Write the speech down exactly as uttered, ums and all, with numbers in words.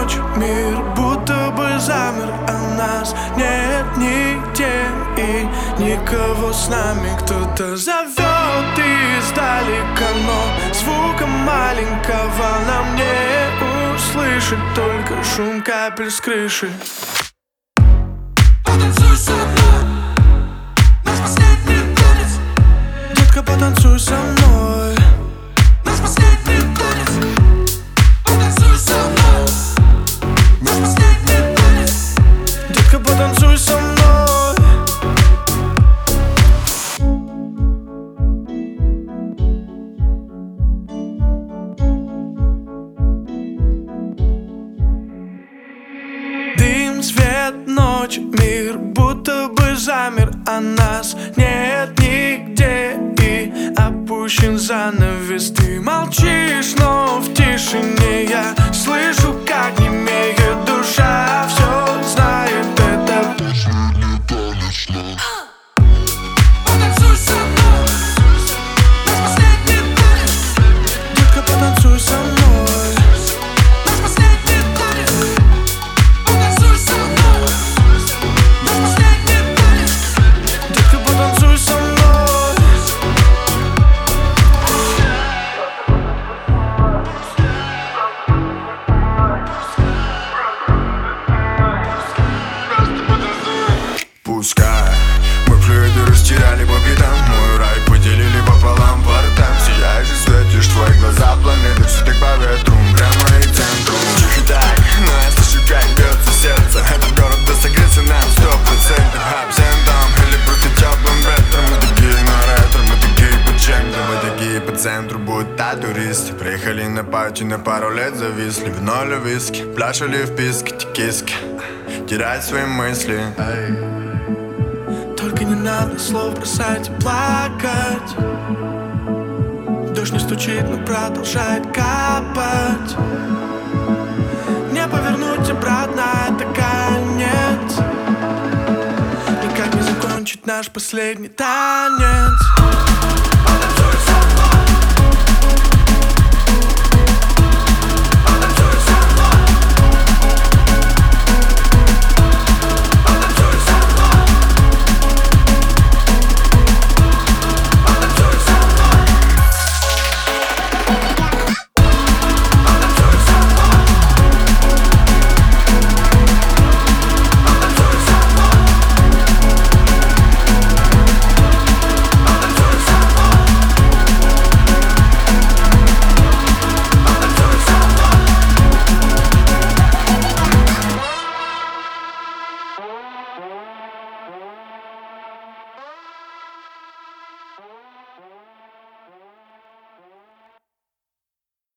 ночь мир будто бы замер, а нас нет нигде и никого с нами. Кто-то зовет издалека, но звука маленького нам не услышать, только шум капель с крыши. Потанцуй со мной, наш последний танец. Детка, потанцуй со мной, наш последний танец. Потанцуй со мной, наш последний танец. детка, потанцуй со мной. Дым, свет, ночь, мир будто бы замер, а нас нет нигде и опущен занавес. Ты молчишь, но в тишине я слышу, как немеет душа. Все знает это. Потанцуй со мной, наш последний танец. Детка, потанцуй со мной, Наш последний танец. Потанцуй со мной, наш последний танец. детка, потанцуй со мной. Пускай мы флюиды растеряли по пятам, мой рай поделили пополам портам. Сияешь и светишь, твои глаза планеты, все так по ветру, прямо и центру. Тихо так, но я слышу, как бьется сердце. Этот город да согреться нам сто процентов. Абсентом или просто теплым ветром. Мы такие на ретро, мы такие по чем-то. Мы такие по центру, будто туристы. Приехали на пати, на пару лет зависли. В ноль виски, пляшали в писке, тикиски. Терять свои мысли. Только не надо слов бросать и плакать. Дождь не стучит, но продолжает капать. Не повернуть обратно, это конец. Никак не закончить наш последний танец.